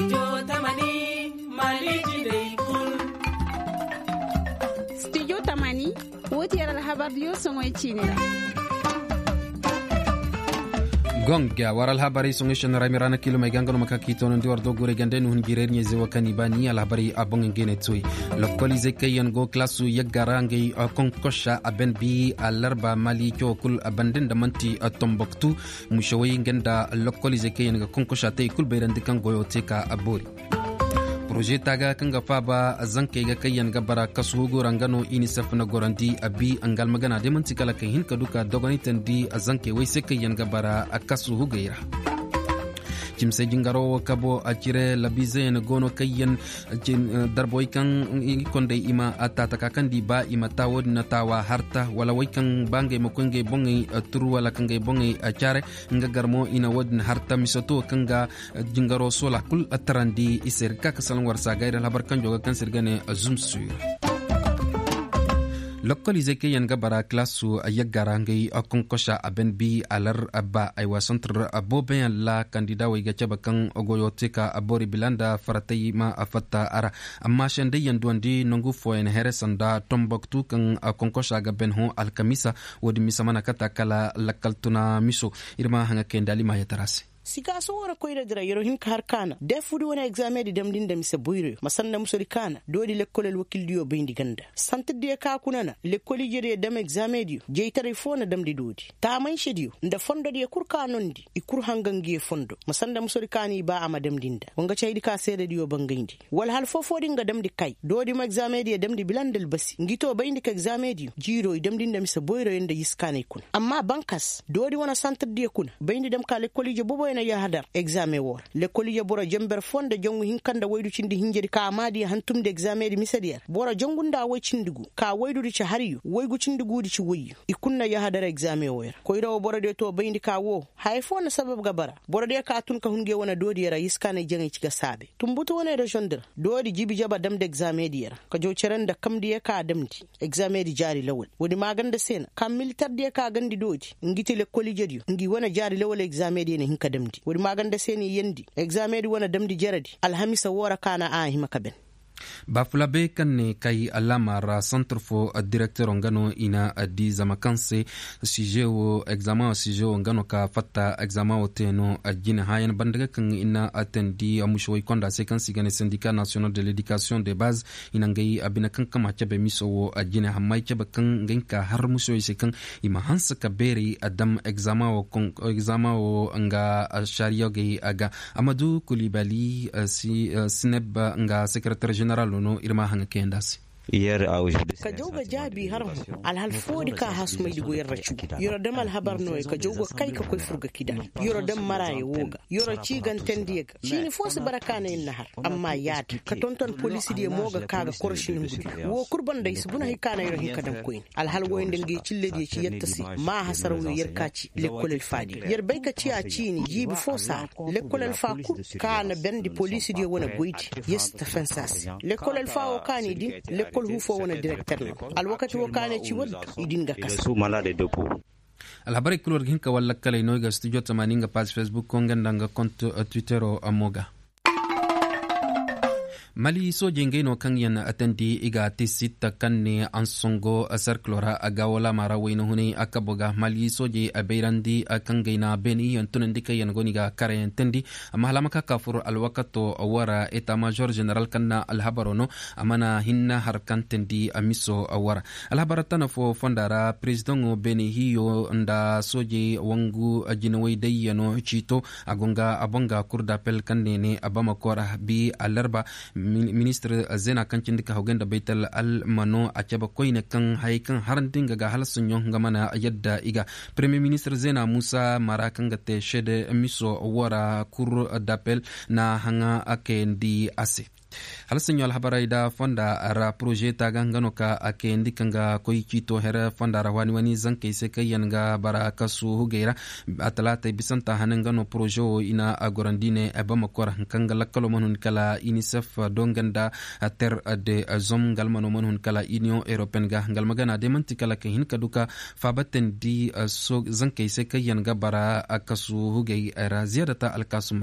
Studio Tamani woti yara habar yo songo chinira gonga waral habari songo shonara mirana kilo mai gangano makakito no ndiwar do gure gande no ngire nye zewa kanibani al habari abong ngene tui lokolize kayan go klasu yagarange konkosha abenbi alarba mali kul abandin da manti Tombouctou mushawi ngenda lokolize kayan ga konkosha tay kul beirandi kan goyo teka abori projet taga kanga faba zanke ga kayan gabara kasu gorangano inisaf na gorandi abi angal magana de mantikala kan hin kaduka dogoni tandi zanke wai se kayan gabara akasu hugaira kimse jingaro kabo akire labize na gono kayan darboy kan konde ima atata kakandi ba ima tawod na tawa harta wala way kan bange mokonge bongi turu wala kange bongi achare ngagarmo ina wodin harta misoto kanga jingaro sola kul atarandi iser kakasalan warsa gaira labar kan joga kan sirgane azumsu lokalize ke yan gabara klasu yagarangai konkosha abenbi alar abba aywa centre aboben la kandida way ga cabakan ogoyoteka abori bilanda faratai ma afatta ara amma shande yan duandi nongu foyen heresanda Tombouctou kan konkosha ga benho alkamisa wodi misamana kata kala lakaltuna miso irma hanga kendali ma yatarase siga so wora koyra dira yoro hin kar kana defudu wona examen di demdin dem se buyre masanna musori kana dodi lekkolel wakil diyo bindi ganda sante de ka kunana lekkoli jere dem examen di jeytare fona demdi dodi ta man shediyo nda fondo di kurka nondi ikur hangangi fondo masanna musori kani ba ama demdinda wonga ceydi ka sede diyo bangindi wal hal fofo dinga demdi kay dodi ma examen di demdi bilandel basi ngito bayndi ka examen di jiro demdin dem se buyre yende yiskane kun amma bankas dodi wona sante de kun bayndi dem ka lekkoli je bobo ya hadar examen wor lekoli ya bora jember fonde jongu hinkanda waydu cindi hinjeri ka amadi hantumde examen di misadiya bora jongunda way cindigu ka waydu di ci hariyu waygu cindigu di ci woyi ikunna ya hadar examen wor koyrawo bora de to bayndi ka wo hay fona sabab gabara bora de ka tun ka hunge wona dodi yara yiskane jengi ci ga sabe tumbuto wona regionder dodi jibi jaba damde examen di yara ka jo cerenda kamdi ka damdi examen di jari lawol wodi maganda sena kam militar de ka gandi dodi ngiti lekoli jediyo ngi wona jari lawol examen di ne hinka damdi wuri maganda seni yendi examen di wona damdi jaradi alhamisa wora kana a hima kaben bafulabe kanne kai alamara centre fo directeur ngano ina adi zamakanse sijeo examen sijeo ngano ka fatta examen oteno ajina hayan bandaga kan ina atendi amushoy konda sekansi gane syndicat national de l'éducation de base ina ngai abina kan kama chabe miso ajina hamai chabe kan ngenka har mushoy sekan ima hansa kaberi adam examen o nga sharia gai aga Amadou Coulibaly sineb nga secrétaire général no irma hanga kendasi ka joga jabi har alhal fodi ka hasmay digo yarrachu yoro damal habar noy ka joga kai ka koy furga kida yoro dam maraye woga yoro ci ganten diega chini fosi barakana in nahar amma yaat ka tonton police die moga kaga korshin wo kurban dai subuna hikana yoro hikadam koyin alhal woyinde ngi cille die ci yettasi ma hasaraw yerkaci lekkolel fadi yer bay ka ci a chini jibi fosa lekkolel fa ku kana bendi police die wona goyti yes tafensas lekkolel fa o kani di kol hufo wona directeur no al wakati wo kane ci wad idinga kas su malade depo al habari kulor hinka walla kala no ga studio tamaninga page Facebook ko ngandanga compte Twitter o amoga Mali soje ngeno kan yana atandi iga tisita kanne ansongo circlora agawala mara wayno huni akaboga Mali soje abeirandi akangaina beni yantunandi kayan goniga kare tendi amma halamaka kafur alwakato awara eta major general kanna alhabarono amana hinna harkan tendi amiso awara alhabaratana fo fondara president beni hiyo nda soje wangu ajinawai dayano chito agonga abonga kurda pel kanne abama kora bi alarba ministre zena kancin dika hogenda baital al mano a caba koine kan haikan harandin ga halsun yon gamana yadda iga premier ministre zena Musa marakan ga te shede miso wara kur dapel na hanga akendi ase halsin yol habarai da fonda ara projet ta gangano ka ake ndikanga koy kito hera fonda rawani wani zanke se kayan ga baraka su hugeira atalata bisanta hanangano projet ina agorandine abama kor kanga lakalo manun kala UNICEF donganda ter de zom galmano manun kala Union Européenne ga galmagana de mantikala ke hin kaduka fabaten di so zanke se kayan ga bara akasu hugeira ziyadata alkasu maiga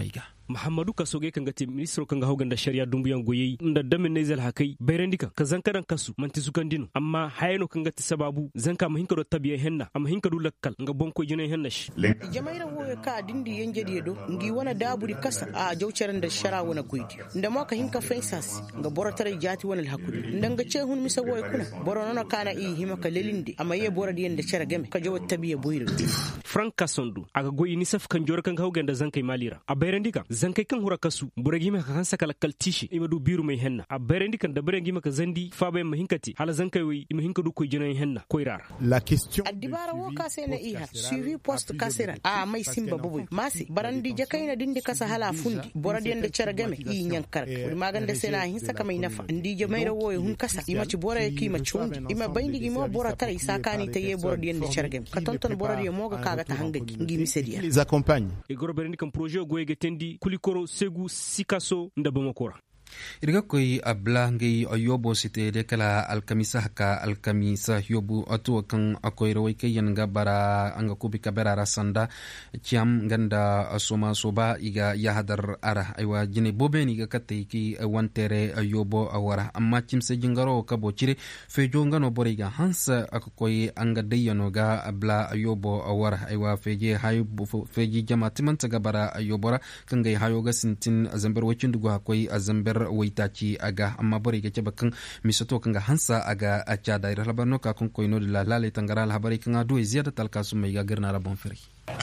Muhammadu Kasoge kan gati ministro kan ga haugan da shari'a dumbuyan goyi inda damin ne zal hakai bayrandika ka zankaran kasu manti su kandino amma hayano kan gati sababu zanka mahinka do tabiya henna amma hinka du lakkal nga bonko jinen henna shi jamaira wo ka dindi yanje do ngi wana daburi kasa a jawcaran da shara wana goydi nda mo ka hinka faisas nga borotare jati wana hakuri ndanga ce hun misa woy kuna borono kana i hima ka lelinde amma ye boradi yanda shara game ka jawo tabiya boyir Frank Kasondu aga goyi ni saf kan jor kan haugan da zankai malira a bayrandika zankai kan hura kasu buragi ma kan saka lakkal tishi imadu biru mai henna a bayrandika da buragi ma ka zandi fa bay mahinkati hala zankai wi imahinka du ko jinen henna koirar la question adibara wo ka sai na iha suivi post kasera a mai simba bubu masi barandi jakaina dindi kasa hala fundi boradi yanda shara game i nyankar kuri maganda sai na hin saka mai nafa ndi jamaira wo hun kasa imaci bora yaki ma chundi ima bayndi gi mo bora tare isakani te ye boradi yanda shara game ka tonton boradi mo ga kaga ta hanga ngi misediya les accompagne e goro berni kan projet goyege tendi kulikoro segu sikaso nda bamakora irga koy abla ngi ayobo site de kala alkamisa haka alkamisa yobu atu kan akoy rawai kayan ga bara anga kubi kabera rasanda ciam ganda asoma soba iga yahadar ara aywa jine bobeni ga katte ki wantere ayobo awara amma cimse jingaro kabo cire fejo ngano boriga hansa akoy anga deyano ga abla ayobo awara aywa feje hayu feji jama'ati man taga bara ayobora kan ga hayo ga sintin azambar wacin dugo akoy azambar waitaci aga amma bari ga bakan misato kan ga hansa aga acha da labarno ka kun koino la lale tangara la habari kan adu ziyada talkasu mai ga girna rabon firi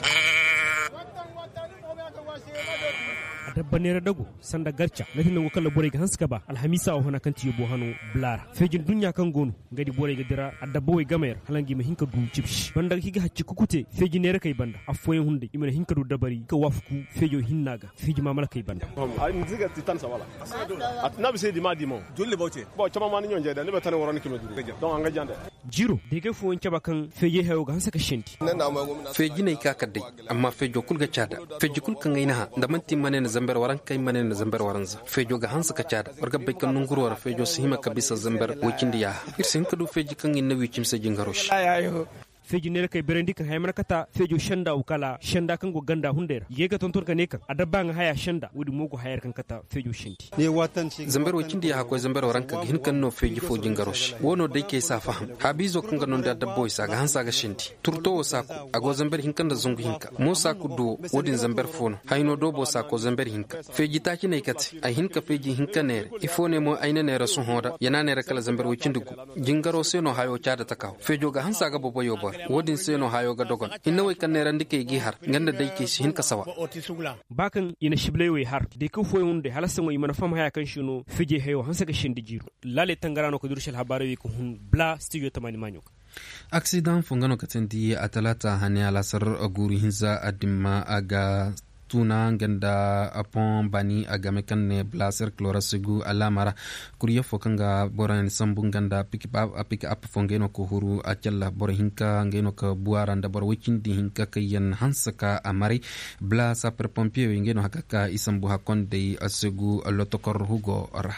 dabbanera dago sanda garcha natin ngo kala bore ga hanska ba alhamisa o hona kanti yobo hano blara fejin dunya kan gonu ngadi bore ga dira adabbo way gamer halangi ma hinka du chipsh banda higa hacci kukute fejin nere kay banda afoyen hunde imena hinka du dabari ka wafku fejo hinnaga feji mamala kay banda ay nziga titan sawala atna bi sedi madimo jolle bawte bo chama man nyon jeda ne be tan woron ki medu don anga jande jiro de ke fo chaba kan feje hayo ga hansa ka shenti feji ne ka kadde amma fejo kulga chada feji kul kan ina da manti manene zambar waran kai manene zambar waranza fejo ga hansa ka chada warga be kan nunguro war fejo sihima kabisa zambar wikindi ya irsin kadu feji kan inna wi chimse jingarosh feji nere kay berendi kan haymana kata fejo shanda ukala shanda kan go ganda hundera yega tontor kan ne kan adabba nga haya shanda wudi mogo hayar kan kata fejo shinti ne watan zambar wakindi ya ko zambar waran kan hin kan no feji fo jingarosh wono dai ke sa faham habizo kan ga non da dabbo isa ga hansa ga shinti turto sako ago zambar hin kan da zungu hinka mo sako do wodin zambar fono hayno do bo sako zambar hinka feji ta ki ne kati ay hinka feji hinka ne ifo ne mo ayna ne rasu hoda yana ne rakala zambar wakindi ku jingaro seno hayo chada takaw fejo ga hansa ga bobo yoba wodin seno hayo ga dogon inna way kan neran dike gi har nganda dai ke shi hinka sawa bakan ina shiblewe har de ko foy hunde halasa mo imana fam haya kan shino fije hayo hansa ga shindi jiru lale tangarano ko durshal habare ko hun bla studio tamani manyo accident fungano katendi atalata hani alasar aguri hinza adimma aga tuna ganda apon bani agame kanne blaser chlorasigu alamara kuriya fokanga boran sambung ganda pick up fongeno ko huru achalla bor hinka ngeno ka buaranda bor wikindi hinka kayan hansaka amari bla sapre pompier ngeno hakaka isambu hakonde asegu lotokor hugo ora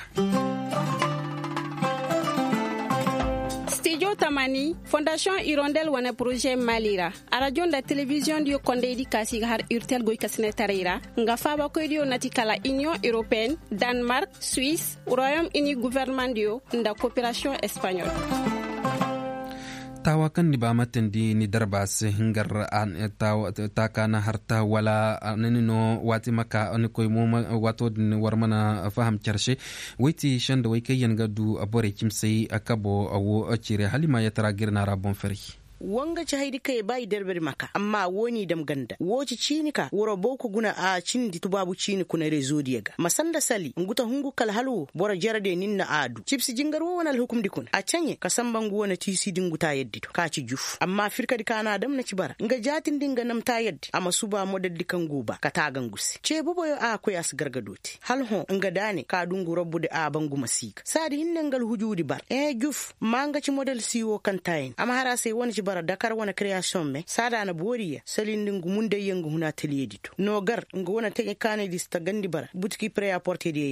Tamani Fondation Hirondelle wana projet Malira radio da télévision dio konde di kasi har urtel goy kasne tarira nga faba ko dio natikala Union européenne Danemark Suisse Royaume-Uni gouvernement dio nda coopération espagnole tawakan ni ba matendi ni darbas hingar an takana harta wala nanino wati maka an koy mo wato din warmana faham charshe witi shanda way kayen gadu abore kimsey akabo awo acire halima ya taragirna rabon feri wanga ci haidi kai bai darbar maka amma woni dam ganda woci cinika woro boko guna a cindi tubabu cini kuna rezo diyaga masanda sali nguta hungu kal halu bora jarade ninna adu chipsi jingar wona hukum dikun a canye kasamban wona tisi dinguta yeddito ka ci juf amma firka dikana dam na ci bara nga jatin dinga nam ta yeddi amma suba model dikan guba ka tagan gusi ce boboyo a ko yas gargadoti hal ho nga dane ka dungu robbude a bangu masika sadi hinnangal hujudi bar juf manga ci model siwo kan tayin amma hara sai wona ci bara Dakar wana création me sada na boriya salindin gumunde yengu huna teliedito no gar ngo wana te kane lista gandi bara butki pré apporter de yar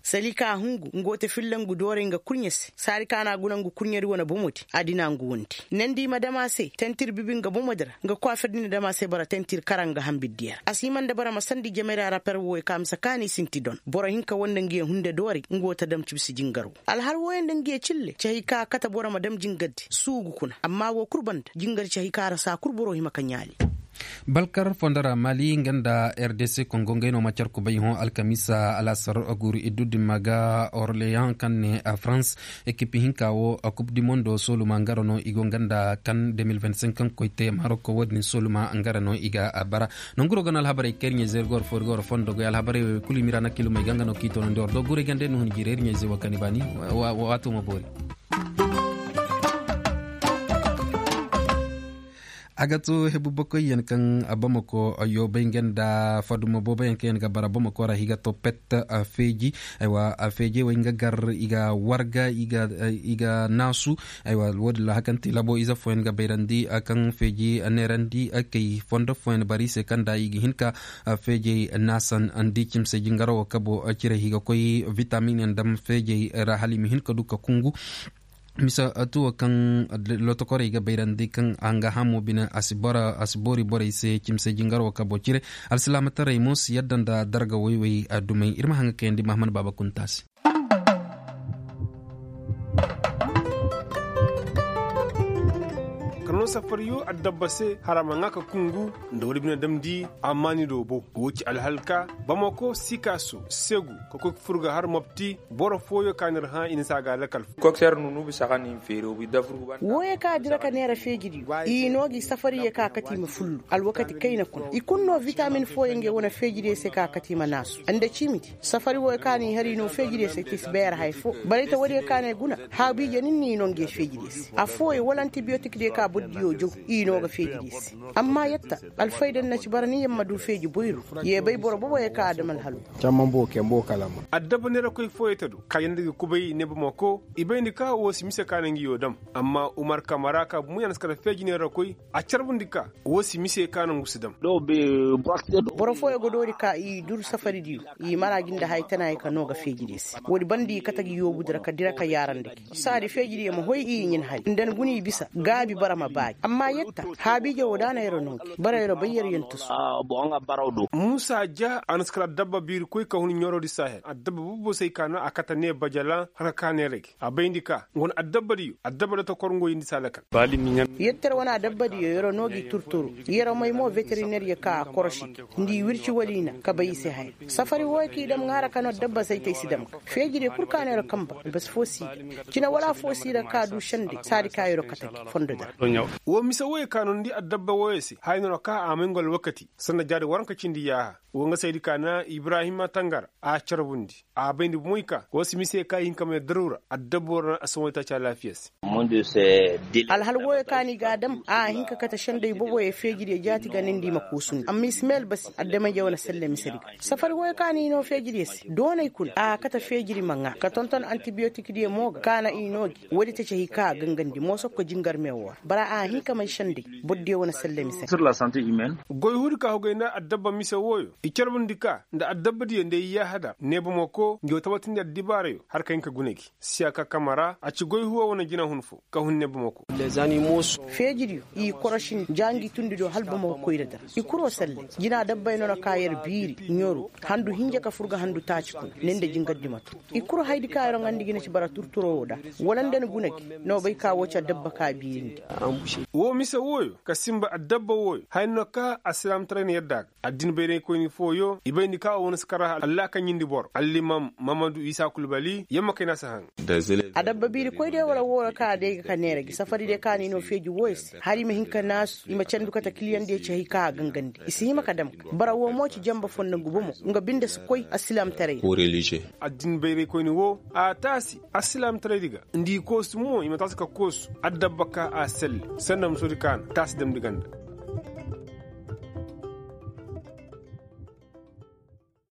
salika hungu ngote fillangu dore nga kurnyes sari kana gunangu kurnyeri wona bomoti adina nguwonti nandi madama se tentir bibinga bomodara nga kwa fedini dama se bara tentir karanga hambiddiya asiman da bara masandi jamera rapper wo kam sakani sintidon bora hinka wonda ngiye hunde dore ngota dam cibsi jingaru alhar woyende ngiye cille cahika kata bora madam jingaddi sugu kuna amma wo kurbanda jingar cahika rasa kurboro hima kanyali balkar fondara mali nganda RDC Congo ngeno macar ko bayho alkamisa alasar aguru idudi maga Orléans kanne a France equipe hinkawo a coupe du monde soluma ngarono igo nganda kan 2025 kan koyte Maroko wodni soluma ngarano iga abara nonguro ganal habare kernye zergor forgor fondo go al habare kulimirana kilumay gangano kito no ndor do gure gande no jirer nyeze wakani bani watu mabori agato hebu boko yen kan abamako ayo bengenda faduma boba yen ken gabara bamako ra higa to pet afeji aywa afeji wenga gar iga warga iga nasu aywa wodla hakanti labo iza foen ga beirandi akan feji anerandi akay fondo foen barise kanda igi hinka afeji nasan andi chimse jingaro kabo akire higa koy vitamin ndam feji ra halimi hinka duka kungu misa atu kan lotokore ga beirandi kan anga hamu bina asibori bora ise kimse jingaro ka bocire al salamata raymus yaddanda darga woy adumay irma hanga kendi mahman baba kuntas kano safariyo addabase haramanga ka kungu ndori bina damdi amani dobo wuci alhalka bamako sikaso segu ko furga har mopti boro foyo kanir ha insa ga lakal kokter nunu bi sagani fero bi dafru ban woye ka dira ka nera fejidi inogi safariye ka kati ma fullu alwakati kaina kun ikunno vitamin foye nge wona fejidi se ka kati ma nasu anda chimiti safari woye ka ni hari no fejidi se tisber hayfo balita wori ka ne guna habi janinni no nge fejidi afoye wala antibiotic de ka dio jo ino ga fejidis amma yatta alfaidan na cibarani yamma du feji boyru ye bay boro bobo ye ka adamal halu chamman bo kembo kalama addaba ne rakoy foyetadu kayande kubay ne bamako ibendi ka wo simise kanangi yodam amma umar kamara ka muyan skara feji ne rakoy a charbundika wo simise kanangu sidam do be boro foye godori ka i dur safari di i maraginda haytana ka no ga fejidis wodi bandi katagi yobu dira ka dira ka yarande sari fejidi mo hoy i nyin hay ndan guni bisa gabi barama baaj amma yetta habije wodana yero nonki bara yero bayer yentus bonga barawdo musa ja anskara dabba bir koy ka hun nyoro di sahel adabba bubo sey kana akata ne bajala haka kane rek abayndika ngon adabba di adabba to korngo yindi salaka bali minyan yetter wana dabba di yero nogi turturu yero may mo vétérinaire ka koroshi ndi wirci walina ka bayi se hay safari woy ki dam ngara kano dabba sey tay sidam fejide pour kanero kamba bas fosi kina wala fosi da ka du shande sari kayro kataki fondo da wo misa woye kanon di addabba woyesi hayno ka amengol wakati sanna jade waranka cindi yaha wo nga saydi kana ibrahima tangar a charbundi a bendi moyka wo simise ka hinka me darura addabbo ran asmoyta cha lafiyas monde se al hal woye kani gadam a hinka kata shande bobo e fejide jati ganindi makusun am ismail bas addama jawna sallami sari safar woye kani no fejide donay kul a kata fejide manga ka tonton antibiotic di moga kana inogi wodi ta hika gangandi mo sokko jingar mewa bara a hinka mai shande bodde wona sallami sari sur la santé humaine goy hurka hogoyna addabba misa woyo ikarbundika nda addabba di nde ya hada nebo moko ngi tawatin dibare har kanka guneki siaka kamara a ci goy huwa wona jina hunfu ka hun nebo moko les animaux fejidi i koroshin jangi tundido halba mo koyrada i kuro salle jina dabba no kayar biri nyoru handu hinja ka furga handu taci kun nende jingaddi matu i kuro haydi kayro ngandi gina ci bara turturo da walanden guneki no bay ka wocha dabba ka biri wo misa woyo ka simba addabba woyo hayno ka aslam train yadda addin bene ko ni foyo ibayni ka wona skara Allah kan yindi bor allimam Mamadou Isa Kulbali yamma kayna sahan adabba biri koy de wala ka de ka nere gi safari de ka ni no feji woys hari me hinka nas ima candu kata client de ci ka gangandi isi maka dam bara wo mo ci jamba fonna gubomo nga binde su koy aslam tare ko religieux addin bene ko ni wo a tasi aslam tare diga ndi ko sumo ima tasaka kos addabba ka asel sanam suri kan tas dem diganda